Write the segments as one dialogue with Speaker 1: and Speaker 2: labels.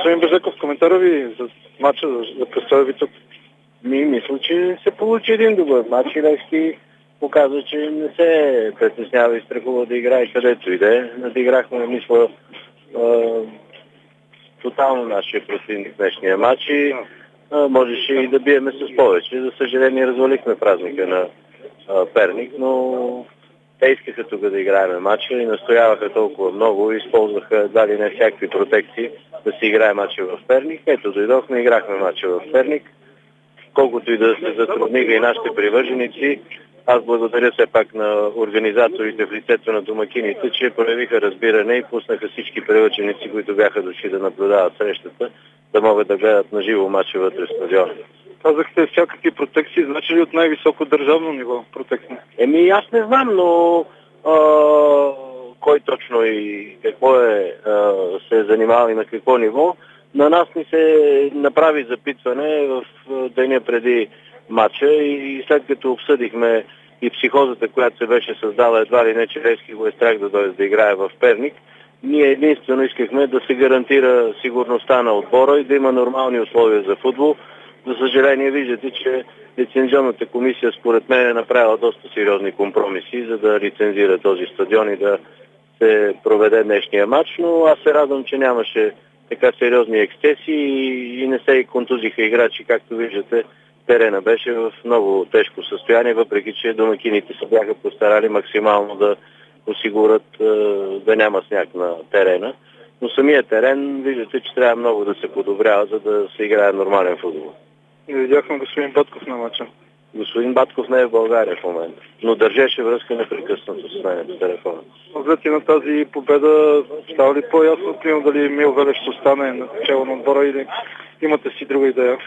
Speaker 1: Господин Безеков, коментара ви за матча, за престоя ви тук?
Speaker 2: Мисля, че се получи един добър матч и Левски показва, че не се притеснява и страхува да играе където иде. Надиграхме, мисля, тотално нашия противник в днешния матч и можеше и да биеме с повече. За съжаление развалихме празника на Перник, но те искаха тук да играем матча и настояваха толкова много и използваха дали не всякакви протекции да си играе матча в Перник. Ето дойдохме, играхме матча в Перник. Колкото и да се затрудниха и нашите привърженици, аз благодаря все пак на организаторите в лицето на домакините, че проявиха разбиране и пуснаха всички привърженици, които бяха дошли да наблюдават срещата, да могат да гледат на живо матча вътре в стадиона.
Speaker 1: Казахте всякакви протекции, значи ли от най-високо държавно ниво протекции?
Speaker 2: Аз не знам, но кой точно и какво се е занимавал и на какво ниво. На нас ни се направи запитване в деня преди матча и след като обсъдихме и психозата, която се беше създала едва ли не, че Левски го е страх да дойде да играе в Перник, ние единствено искахме да се гарантира сигурността на отбора и да има нормални условия за футбол. За съжаление виждате, че лицензионната комисия според мен е направила доста сериозни компромиси, за да лицензира този стадион и да се проведе днешния матч, но аз се радвам, че нямаше така сериозни ексцеси и не се и контузиха играчи, както виждате. Терена беше в много тежко състояние, въпреки че домакините се бяха постарали максимално да осигурят да няма сняг на терена. Но самият терен, виждате, че трябва много да се подобрява, за да се играе нормален футбол.
Speaker 1: И видяхме господин Батков на матча.
Speaker 2: Господин Батков не е в България в момента, но държеше връзка непрекъснато с мен по телефона.
Speaker 1: След на тази победа става ли по-ясно, примерно дали Емил Велев ще остане на начало на отбора или имате си друга идея?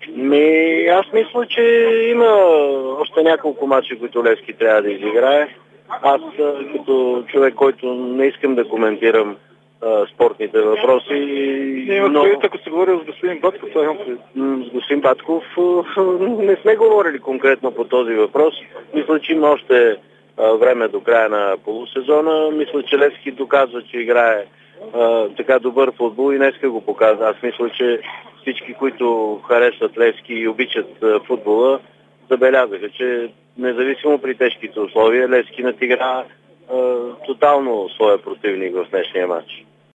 Speaker 2: Аз мисля, че има още няколко мача, които Левски трябва да изиграе. Аз като човек, който не искам да коментирам спортните въпроси.
Speaker 1: Но ако се говори с господин Батков, това имам предвид.
Speaker 2: С господин Батков не сме говорили конкретно по този въпрос. Мисля, че има още време до края на полусезона. Мисля, че Левски доказва, че играе така добър футбол и днеска го показва. Аз мисля, че всички, които харесват Левски и обичат футбола, забелязаха, че независимо при тежките условия, Левски надигра тотално своя противник в днешния матч.